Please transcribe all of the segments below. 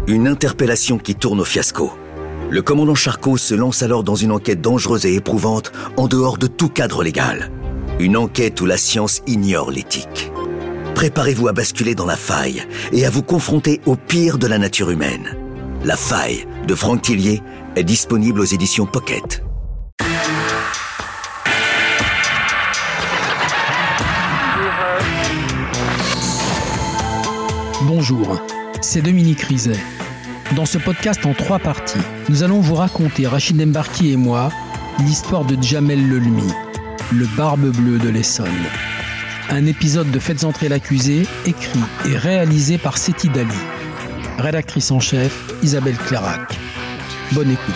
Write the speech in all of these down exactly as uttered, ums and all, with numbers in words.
Une interpellation qui tourne au fiasco. Le commandant Charcot se lance alors dans une enquête dangereuse et éprouvante en dehors de tout cadre légal. Une enquête où la science ignore l'éthique. Préparez-vous à basculer dans la faille et à vous confronter au pire de la nature humaine. La faille de Franck Tillier est disponible aux éditions Pocket. Bonjour, c'est Dominique Rizet. Dans ce podcast en trois parties, nous allons vous raconter, Rachid Embarki et moi, l'histoire de Djamel Lelmi, le barbe bleue de l'Essonne. Un épisode de Faites entrer l'accusé, écrit et réalisé par Seti Dali. Rédactrice en chef, Isabelle Clarac. Bonne écoute.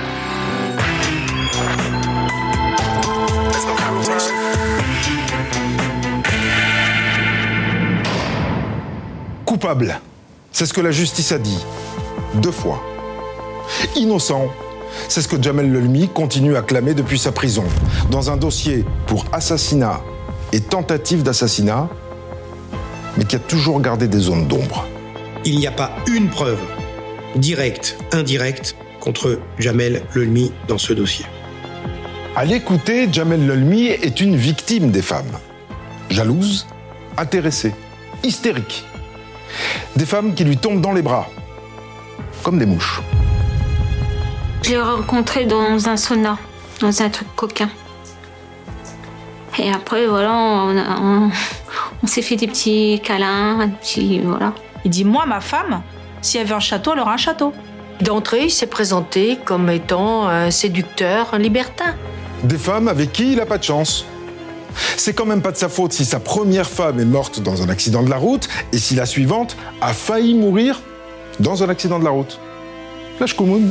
Coupable, c'est ce que la justice a dit, deux fois. Innocent, c'est ce que Djamel Lelmi continue à clamer depuis sa prison, dans un dossier pour assassinat et tentative d'assassinat, mais qui a toujours gardé des zones d'ombre. Il n'y a pas une preuve, directe, indirecte, contre Djamel Lelmi dans ce dossier. À l'écouter, Djamel Lelmi est une victime des femmes. Jalouse, intéressée, hystérique. Des femmes qui lui tombent dans les bras, comme des mouches. Je l'ai rencontré dans un sauna, dans un truc coquin. Et après, voilà, on, a, on, on s'est fait des petits câlins, des petits, voilà. Il dit, moi, ma femme, si elle veut un château, elle aura un château. D'entrée, il s'est présenté comme étant un séducteur, un libertin. Des femmes avec qui il n'a pas de chance. C'est quand même pas de sa faute si sa première femme est morte dans un accident de la route et si la suivante a failli mourir dans un accident de la route. Lâche Koumoun.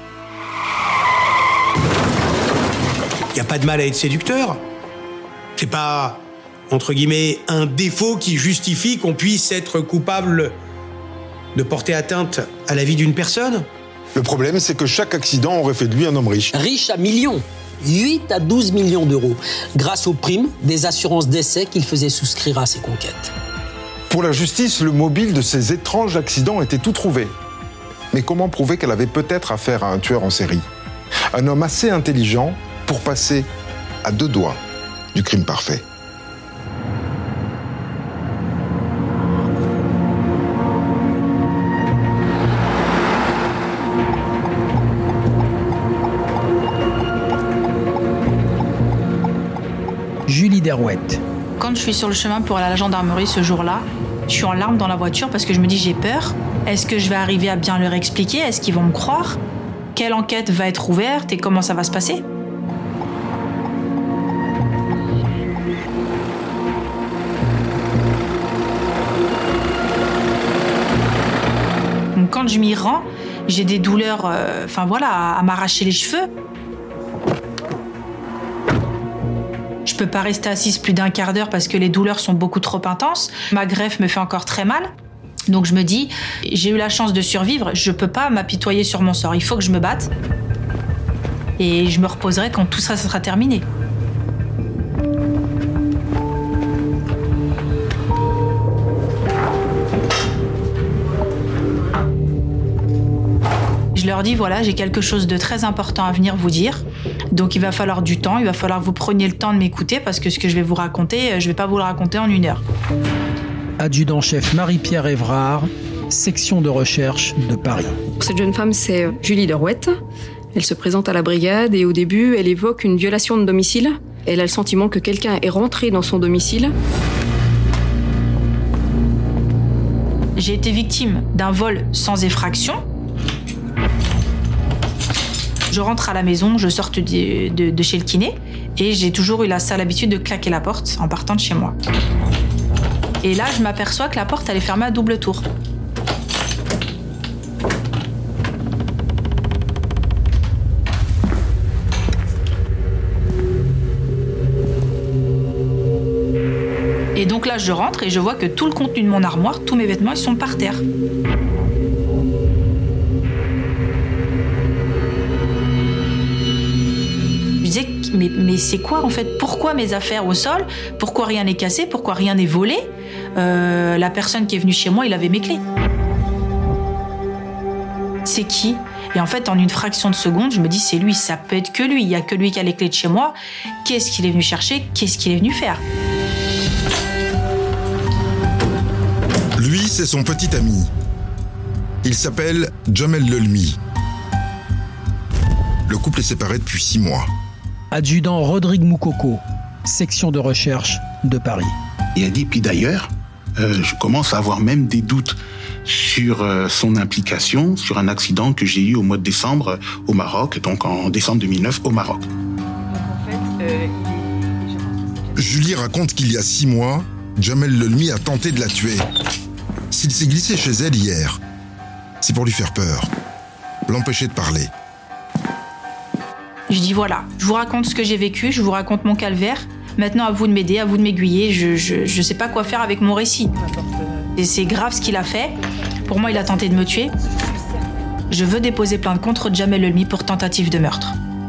Il n'y a pas de mal à être séducteur. C'est pas, entre guillemets, un défaut qui justifie qu'on puisse être coupable de porter atteinte à la vie d'une personne. Le problème, c'est que chaque accident aurait fait de lui un homme riche. Riche à millions. huit à douze millions d'euros, grâce aux primes des assurances décès qu'il faisait souscrire à ses conquêtes. Pour la justice, le mobile de ces étranges accidents était tout trouvé. Mais comment prouver qu'elle avait peut-être affaire à un tueur en série ? Un homme assez intelligent pour passer à deux doigts du crime parfait. Julie Derouette. Quand je suis sur le chemin pour aller à la gendarmerie ce jour-là, je suis en larmes dans la voiture parce que je me dis j'ai peur. Est-ce que je vais arriver à bien leur expliquer ? Est-ce qu'ils vont me croire ? Quelle enquête va être ouverte et comment ça va se passer ? Donc quand je m'y rends, j'ai des douleurs, enfin euh, voilà, à, à m'arracher les cheveux. Je peux pas rester assise plus d'un quart d'heure parce que les douleurs sont beaucoup trop intenses. Ma greffe me fait encore très mal. Donc je me dis, j'ai eu la chance de survivre, je peux pas m'apitoyer sur mon sort. Il faut que je me batte. Et je me reposerai quand tout ça, ça sera terminé. Je leur dis, voilà, j'ai quelque chose de très important à venir vous dire. Donc il va falloir du temps, il va falloir que vous preniez le temps de m'écouter parce que ce que je vais vous raconter, je vais pas vous le raconter en une heure. Adjudant-chef Marie-Pierre Évrard, section de recherche de Paris. Cette jeune femme, c'est Julie Derouette. Elle se présente à la brigade et au début, elle évoque une violation de domicile. Elle a le sentiment que quelqu'un est rentré dans son domicile. J'ai été victime d'un vol sans effraction. Je rentre à la maison, je sors de, de, de chez le kiné et j'ai toujours eu la sale habitude de claquer la porte en partant de chez moi. Et là, je m'aperçois que la porte, elle est fermée à double tour. Et donc là, je rentre et je vois que tout le contenu de mon armoire, tous mes vêtements, ils sont par terre. Mais, mais c'est quoi en fait ? Pourquoi mes affaires au sol ? Pourquoi rien n'est cassé ? Pourquoi rien n'est volé ? euh, La personne qui est venue chez moi, il avait mes clés. c'est qui ? Et en fait, en une fraction de seconde, je me dis, c'est lui, ça peut être que lui. Il n'y a que lui qui a les clés de chez moi. Qu'est-ce qu'il est venu chercher ? Qu'est-ce qu'il est venu faire ? Lui, c'est son petit ami. Il s'appelle Jamel Lelmi. Le couple est séparé depuis six mois. Adjudant Rodrigue Moukoko, section de recherche de Paris. Il a dit, puis d'ailleurs, euh, je commence à avoir même des doutes sur euh, son implication sur un accident que j'ai eu au mois de décembre euh, au Maroc, donc en décembre deux mille neuf au Maroc. Donc en fait, euh, il est... Julie raconte qu'il y a six mois, Jamel Lelmi a tenté de la tuer. S'il s'est glissé chez elle hier, c'est pour lui faire peur, l'empêcher de parler. Je dis voilà, je vous raconte ce que j'ai vécu, je vous raconte mon calvaire. Maintenant, à vous de m'aider, à vous de m'aiguiller. Je, je, je sais pas quoi faire avec mon récit. Et c'est grave ce qu'il a fait. Pour moi, il a tenté de me tuer. Je veux déposer plainte contre Jamel Lelmi pour tentative de meurtre.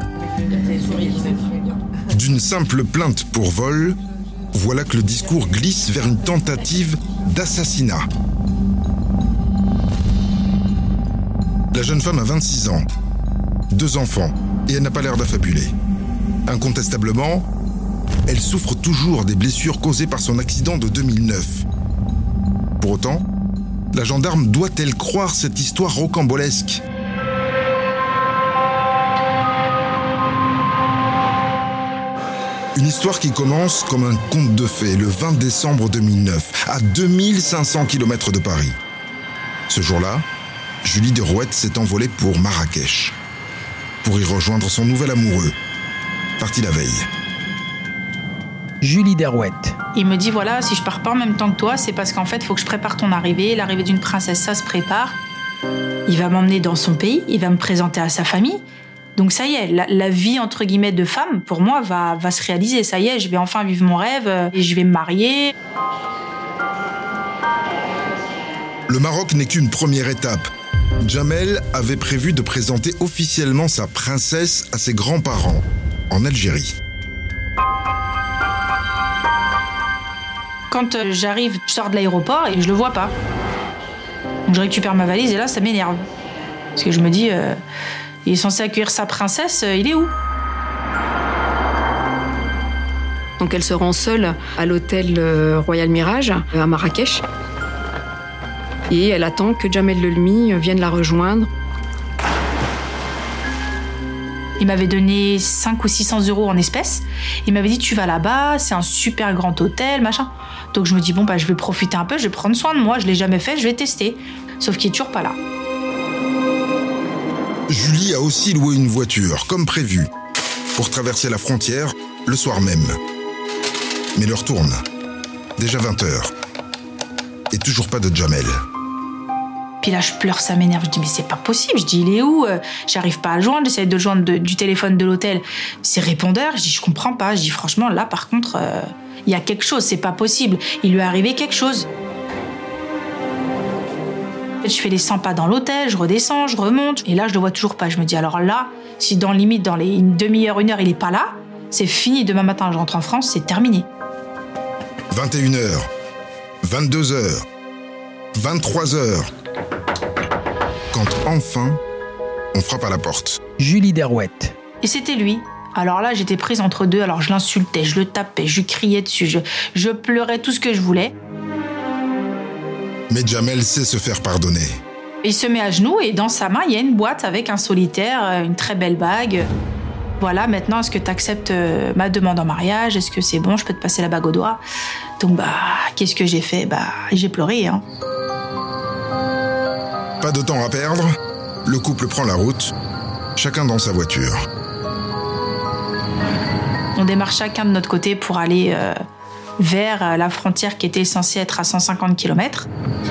D'une simple plainte pour vol, voilà que le discours glisse vers une tentative d'assassinat. La jeune femme a vingt-six ans, deux enfants, et elle n'a pas l'air d'affabuler. Incontestablement, elle souffre toujours des blessures causées par son accident de deux mille neuf. Pour autant, la gendarme doit-elle croire cette histoire rocambolesque ? Une histoire qui commence comme un conte de fées le vingt décembre deux mille neuf, à deux mille cinq cents kilomètres de Paris. Ce jour-là, Julie Derouette s'est envolée pour Marrakech, pour y rejoindre son nouvel amoureux, parti la veille. Julie Derouette. Il me dit voilà, si je pars pas en même temps que toi, c'est parce qu'en fait, il faut que je prépare ton arrivée. L'arrivée d'une princesse, ça se prépare. Il va m'emmener dans son pays, il va me présenter à sa famille. Donc ça y est, la, la vie entre guillemets de femme, pour moi, va, va se réaliser. Ça y est, je vais enfin vivre mon rêve et je vais me marier. Le Maroc n'est qu'une première étape. Jamel avait prévu de présenter officiellement sa princesse à ses grands-parents, en Algérie. Quand euh, j'arrive, je sors de l'aéroport et je le vois pas. Donc je récupère ma valise et là, ça m'énerve. Parce que je me dis, euh, il est censé accueillir sa princesse, euh, il est où ? Donc elle se rend seule à l'hôtel euh, Royal Mirage, euh, à Marrakech. Et elle attend que Jamel Lelmi vienne la rejoindre. Il m'avait donné cinq ou six cents euros en espèces. Il m'avait dit, tu vas là-bas, c'est un super grand hôtel, machin. Donc je me dis, bon, bah, je vais profiter un peu, je vais prendre soin de moi. Je l'ai jamais fait, je vais tester. Sauf qu'il est toujours pas là. Julie a aussi loué une voiture, comme prévu, pour traverser la frontière le soir même. Mais l'heure tourne. Déjà vingt heures. Et toujours pas de Jamel. Puis là, je pleure, ça m'énerve. Je dis, mais c'est pas possible. Je dis, il est où ? J'arrive pas à le joindre. J'essaie de le joindre de, du téléphone de l'hôtel. C'est répondeur. Je dis, je comprends pas. Je dis, franchement, là, par contre, il euh, y a quelque chose. C'est pas possible. Il lui est arrivé quelque chose. Je fais les cent pas dans l'hôtel. Je redescends, je remonte. Et là, je le vois toujours pas. Je me dis, alors là, si dans limite, dans les une demi-heure, une heure, il est pas là, c'est fini. Demain matin, je rentre en France, c'est terminé. vingt et une heures. vingt-deux heures. vingt-trois heures. Quand enfin, on frappe à la porte. Julie Derouette. Et c'était lui. Alors là, j'étais prise entre deux. Alors je l'insultais, je le tapais, je lui criais dessus, je, je pleurais tout ce que je voulais. Mais Jamel sait se faire pardonner. Il se met à genoux et dans sa main, il y a une boîte avec un solitaire, une très belle bague. Voilà, maintenant, est-ce que tu acceptes ma demande en mariage ? Est-ce que c'est bon ? Je peux te passer la bague au doigt ? Donc, bah, qu'est-ce que j'ai fait ? Bah, j'ai pleuré, hein. Pas de temps à perdre, le couple prend la route, chacun dans sa voiture. On démarre chacun de notre côté pour aller euh, vers la frontière qui était censée être à cent cinquante kilomètres.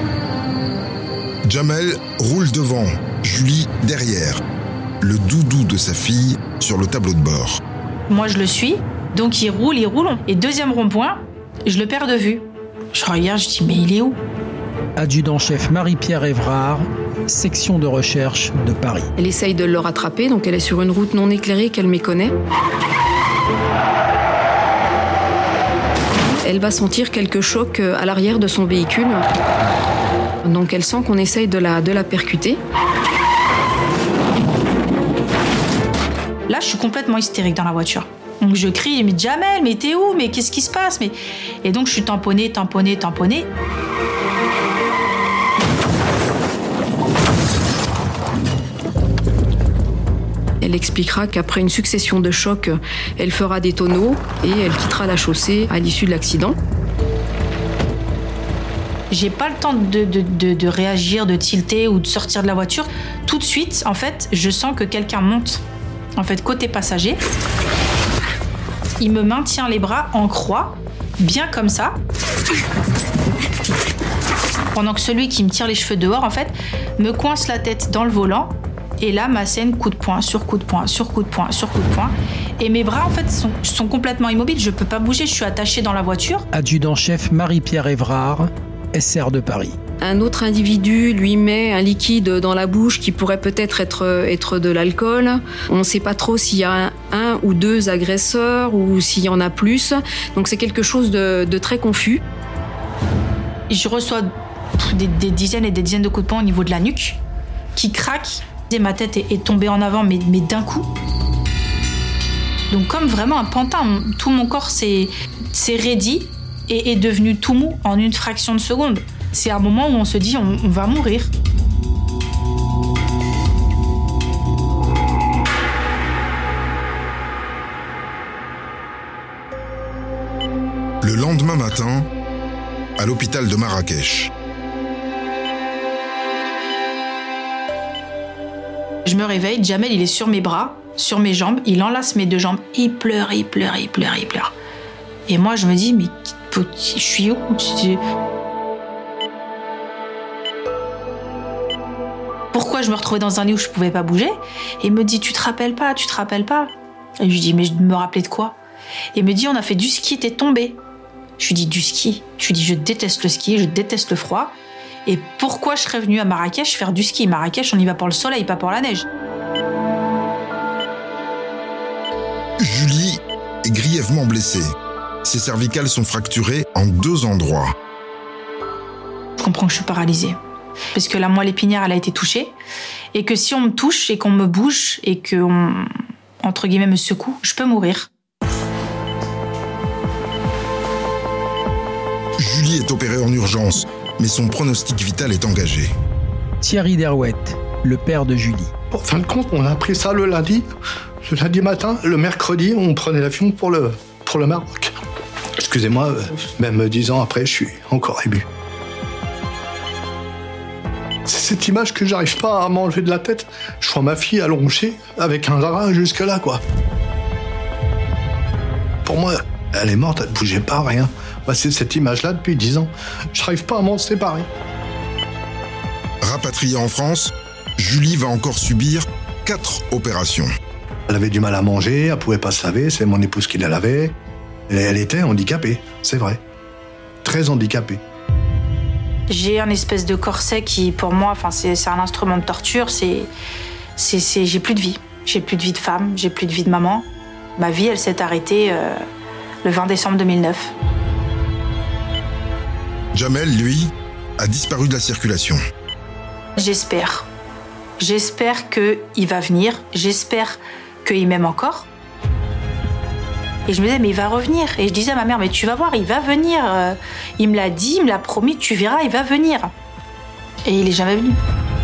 Jamel roule devant, Julie derrière, le doudou de sa fille sur le tableau de bord. Moi, je le suis, donc il roule, il roule. Et deuxième rond-point, je le perds de vue. Je regarde, je dis, mais il est où ? Adjudant-chef Marie-Pierre Évrard, section de recherche de Paris. Elle essaye de le rattraper, donc elle est sur une route non éclairée qu'elle méconnaît. Elle va sentir quelques chocs à l'arrière de son véhicule. Donc elle sent qu'on essaye de la, de la percuter. Là, je suis complètement hystérique dans la voiture. Donc je crie, mais Jamel, mais t'es où? Mais qu'est-ce qui se passe? mais... Et donc je suis tamponnée, tamponnée, tamponnée. Elle expliquera qu'après une succession de chocs, elle fera des tonneaux et elle quittera la chaussée à l'issue de l'accident. J'ai pas le temps de, de, de, de réagir, de tilter ou de sortir de la voiture. Tout de suite, en fait, je sens que quelqu'un monte. En fait, côté passager, il me maintient les bras en croix, bien comme ça. Pendant que celui qui me tire les cheveux dehors, en fait, me coince la tête dans le volant. Et là, ma scène, coup de poing, sur coup de poing, sur coup de poing, sur coup de poing. Et mes bras, en fait, sont, sont complètement immobiles. Je peux pas bouger, je suis attachée dans la voiture. Adjudant-chef Marie-Pierre Évrard, S R de Paris. Un autre individu lui met un liquide dans la bouche qui pourrait peut-être être, être de l'alcool. On ne sait pas trop s'il y a un, un ou deux agresseurs ou s'il y en a plus. Donc c'est quelque chose de, de très confus. Je reçois des, des dizaines et des dizaines de coups de poing au niveau de la nuque qui craquent. Et ma tête est, est tombée en avant, mais, mais d'un coup. Donc comme vraiment un pantin, tout mon corps s'est, s'est raidi et est devenu tout mou en une fraction de seconde. C'est un moment où on se dit on, on va mourir. Le lendemain matin, à l'hôpital de Marrakech. Je me réveille, Jamel il est sur mes bras, sur mes jambes, il enlace mes deux jambes, il pleure, il pleure, il pleure, il pleure. Et moi je me dis mais je suis où? Pourquoi je me retrouvais dans un lit où je pouvais pas bouger? Et il me dit tu te rappelles pas, tu te rappelles pas? Et je lui dis mais je me rappelais de quoi? Et il me dit on a fait du ski, t'es tombé. Je lui dis du ski? Je lui dis je déteste le ski, je déteste le froid. Et pourquoi je serais venue à Marrakech faire du ski? Marrakech, on y va pour le soleil, pas pour la neige. Julie est grièvement blessée. Ses cervicales sont fracturées en deux endroits. Je comprends que je suis paralysée. Parce que la moelle épinière, elle a été touchée. Et que si on me touche et qu'on me bouge et qu'on, entre guillemets, me secoue, je peux mourir. Julie est opérée en urgence, mais son pronostic vital est engagé. Thierry Derouette, le père de Julie. En fin de compte, on a appris ça le lundi. Le lundi matin, le mercredi, on prenait l'avion pour le, pour le Maroc. Excusez-moi, même dix ans après, je suis encore ému. C'est cette image que j'arrive pas à m'enlever de la tête. Je vois ma fille allongée avec un drap jusque là, quoi. Pour moi, elle est morte, elle ne bougeait pas, rien. Bah, c'est cette image-là depuis dix ans. Je n'arrive pas à m'en séparer. Rapatriée en France, Julie va encore subir quatre opérations. Elle avait du mal à manger, elle ne pouvait pas se laver, c'est mon épouse qui la lavait. Et elle était handicapée, c'est vrai. Très handicapée. J'ai un espèce de corset qui, pour moi, enfin, c'est, c'est un instrument de torture. C'est, c'est, c'est, j'ai plus de vie. J'ai plus de vie de femme, j'ai plus de vie de maman. Ma vie, elle s'est arrêtée euh, le vingt décembre deux mille neuf. Jamel, lui, a disparu de la circulation. J'espère. J'espère qu'il va venir. J'espère qu'il m'aime encore. Et je me disais, mais il va revenir. Et je disais à ma mère, mais tu vas voir, il va venir. Il me l'a dit, il me l'a promis, tu verras, il va venir. Et il est jamais venu.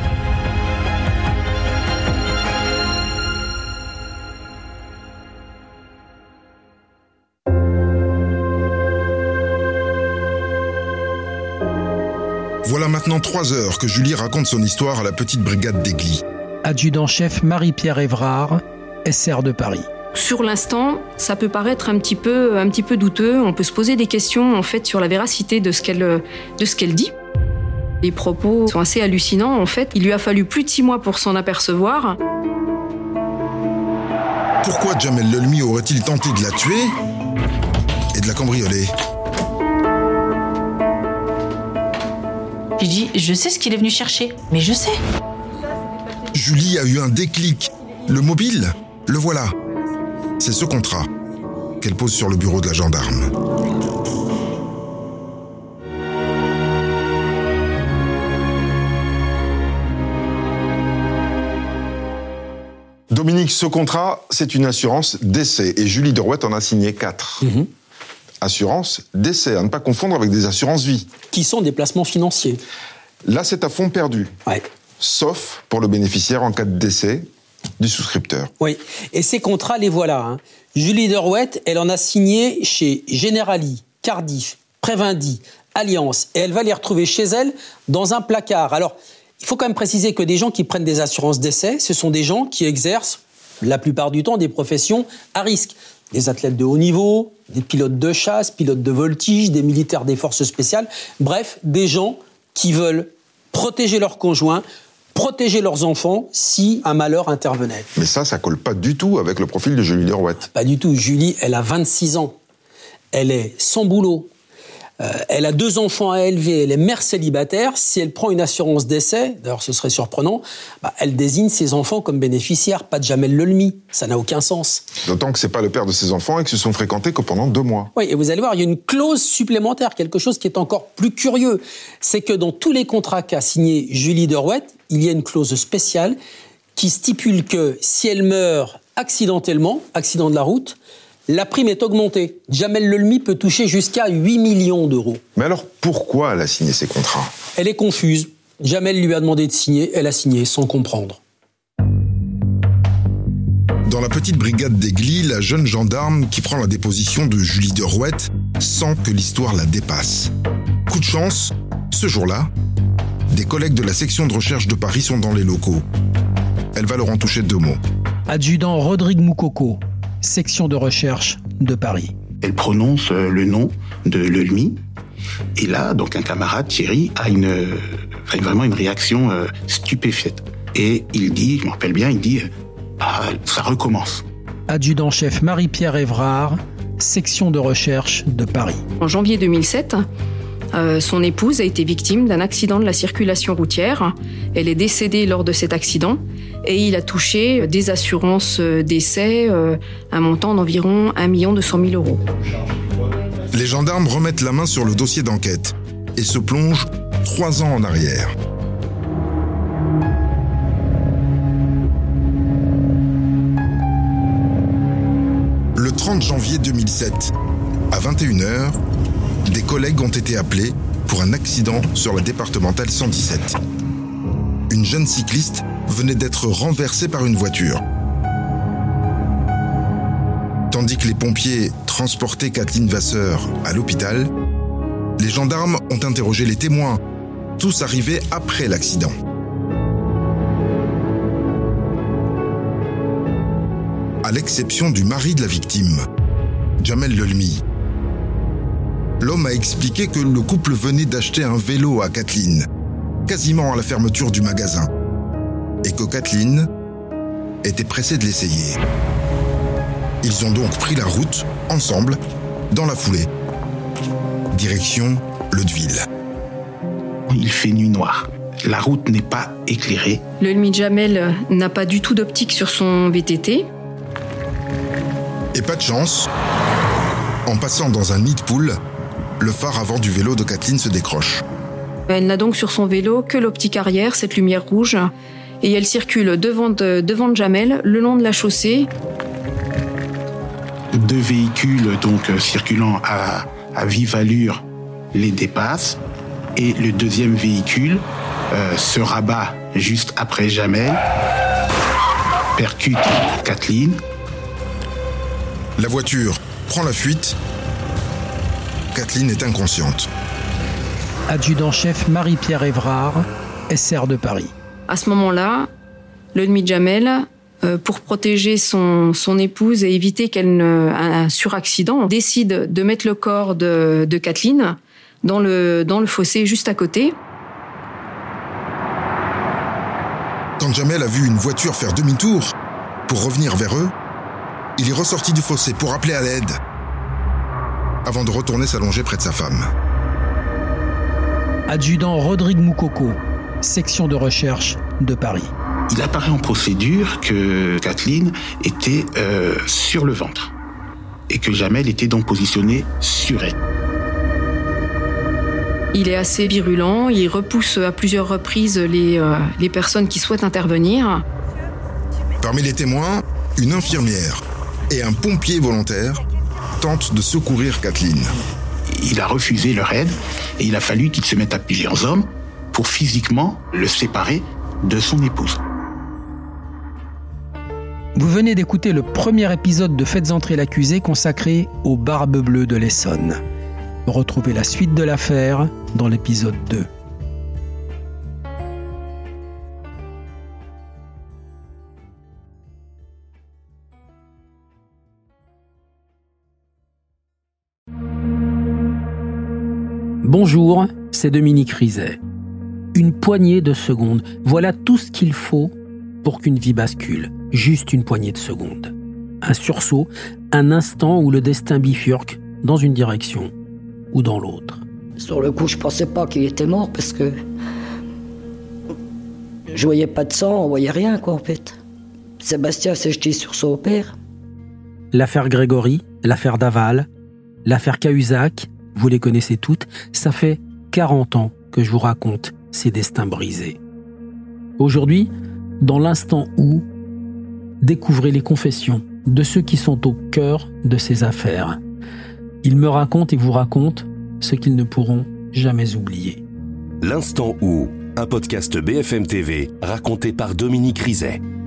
Voilà maintenant trois heures que Julie raconte son histoire à la petite brigade d'Aigli. Adjudant-chef Marie-Pierre Évrard, S R de Paris. Sur l'instant, ça peut paraître un petit peu, un petit peu douteux. On peut se poser des questions en fait sur la véracité de ce qu'elle, de ce qu'elle dit. Les propos sont assez hallucinants. En fait, il lui a fallu plus de six mois pour s'en apercevoir. Pourquoi Jamel Lelmi aurait-il tenté de la tuer et de la cambrioler? J'ai dit, je sais ce qu'il est venu chercher, mais je sais. Julie a eu un déclic. Le mobile, le voilà. C'est ce contrat qu'elle pose sur le bureau de la gendarme. Dominique, ce contrat, c'est une assurance décès et Julie Derouet en a signé quatre. Mmh. Assurance décès, à ne pas confondre avec des assurances vie. Qui sont des placements financiers. Là, c'est à fond perdu. Ouais. Sauf pour le bénéficiaire en cas de décès du souscripteur. Oui, et ces contrats, les voilà. Hein. Julie Derouet, elle en a signé chez Generali, Cardiff, Prévindi, Allianz, et elle va les retrouver chez elle dans un placard. Alors, il faut quand même préciser que des gens qui prennent des assurances décès, ce sont des gens qui exercent, la plupart du temps, des professions à risque. Des athlètes de haut niveau, des pilotes de chasse, pilotes de voltige, des militaires des forces spéciales, bref, des gens qui veulent protéger leurs conjoints, protéger leurs enfants si un malheur intervenait. Mais ça, ça colle pas du tout avec le profil de Julie Derouet. Pas du tout. Julie, elle a vingt-six ans. Elle est sans boulot. Euh, elle a deux enfants à élever. Elle est mère célibataire. Si elle prend une assurance décès, d'ailleurs ce serait surprenant, bah, elle désigne ses enfants comme bénéficiaires, pas de Jamel Lelmi. Ça n'a aucun sens. D'autant que c'est pas le père de ses enfants et qu'ils se sont fréquentés que pendant deux mois. Oui, et vous allez voir, il y a une clause supplémentaire, quelque chose qui est encore plus curieux. C'est que dans tous les contrats qu'a signé Julie Derouet, il y a une clause spéciale qui stipule que si elle meurt accidentellement, accident de la route, la prime est augmentée. Jamel Lelmi peut toucher jusqu'à huit millions d'euros. Mais alors, pourquoi elle a signé ces contrats ? Elle est confuse. Jamel lui a demandé de signer, elle a signé sans comprendre. Dans la petite brigade d'Aigli, la jeune gendarme qui prend la déposition de Julie Derouet sent que l'histoire la dépasse. Coup de chance, ce jour-là, des collègues de la section de recherche de Paris sont dans les locaux. Elle va leur en toucher deux mots. Adjudant Rodrigue Moukoko, section de recherche de Paris. Elle prononce le nom de Lelmi. Et là, donc un camarade, Thierry, a une, a vraiment une réaction euh, stupéfaite. Et il dit, je me rappelle bien, il dit, bah, ça recommence. Adjudant-chef Marie-Pierre Évrard, section de recherche de Paris. En janvier deux mille sept, euh, son épouse a été victime d'un accident de la circulation routière. Elle est décédée lors de cet accident et il a touché des assurances décès, euh, un montant d'environ un million deux cent mille euros. Les gendarmes remettent la main sur le dossier d'enquête et se plongent trois ans en arrière. Le trente janvier deux mille sept, à vingt et une heures, des collègues ont été appelés pour un accident sur la départementale cent dix-sept. Une jeune cycliste venait d'être renversée par une voiture. Tandis que les pompiers transportaient Kathleen Vasseur à l'hôpital, les gendarmes ont interrogé les témoins, tous arrivés après l'accident. À l'exception du mari de la victime, Jamel Lelmi. L'homme a expliqué que le couple venait d'acheter un vélo à Kathleen, quasiment à la fermeture du magasin, et que Kathleen était pressée de l'essayer. Ils ont donc pris la route, ensemble, dans la foulée. Direction Leudeville. Il fait nuit noire. La route n'est pas éclairée. Lelmi Jamel n'a pas du tout d'optique sur son V T T. Et pas de chance, en passant dans un nid de poule, le phare avant du vélo de Kathleen se décroche. Elle n'a donc sur son vélo que l'optique arrière, cette lumière rouge, et elle circule devant de, devant de Jamel, le long de la chaussée. Deux véhicules donc circulant à, à vive allure les dépassent, et le deuxième véhicule euh, se rabat juste après Jamel, percute Kathleen. La voiture prend la fuite. Kathleen est inconsciente. Adjudant-chef Marie-Pierre Évrard, S R de Paris. À ce moment-là, Lelmi Jamel, euh, pour protéger son, son épouse et éviter qu'elle ne, un, un suraccident, décide de mettre le corps de, de Kathleen dans le, dans le fossé juste à côté. Quand Jamel a vu une voiture faire demi-tour pour revenir vers eux, il est ressorti du fossé pour appeler à l'aide, avant de retourner s'allonger près de sa femme. Adjudant Rodrigue Moukoko, section de recherche de Paris. Il apparaît en procédure que Kathleen était euh, sur le ventre et que Jamel était donc positionné sur elle. Il est assez virulent, il repousse à plusieurs reprises les, euh, les personnes qui souhaitent intervenir. Parmi les témoins, une infirmière et un pompier volontaire tentent de secourir Kathleen. Il a refusé leur aide et il a fallu qu'il se mette à plusieurs hommes pour physiquement le séparer de son épouse. Vous venez d'écouter le premier épisode de Faites entrer l'accusé consacré aux Barbes Bleues de l'Essonne. Retrouvez la suite de l'affaire dans l'épisode deux. Bonjour, c'est Dominique Rizet. Une poignée de secondes, voilà tout ce qu'il faut pour qu'une vie bascule. Juste une poignée de secondes. Un sursaut, un instant où le destin bifurque dans une direction ou dans l'autre. Sur le coup, je pensais pas qu'il était mort parce que je voyais pas de sang, on voyait rien quoi en fait. Sébastien s'est jeté sur son père. L'affaire Grégory, l'affaire Daval, l'affaire Cahuzac, vous les connaissez toutes, ça fait quarante ans que je vous raconte ces destins brisés. Aujourd'hui, dans l'instant où, découvrez les confessions de ceux qui sont au cœur de ces affaires. Ils me racontent et vous racontent ce qu'ils ne pourront jamais oublier. L'instant où, un podcast B F M T V raconté par Dominique Rizet.